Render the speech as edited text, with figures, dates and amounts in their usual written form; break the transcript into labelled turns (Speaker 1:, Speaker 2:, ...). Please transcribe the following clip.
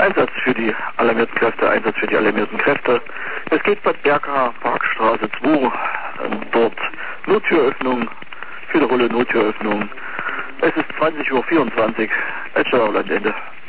Speaker 1: Einsatz für die alarmierten Kräfte, Einsatz für die alarmierten Kräfte. Es geht Bad Berka, Parkstraße 2, dort Nottüröffnung, für die Rolle Nottüröffnung. Es ist 20:24 Uhr, Landende.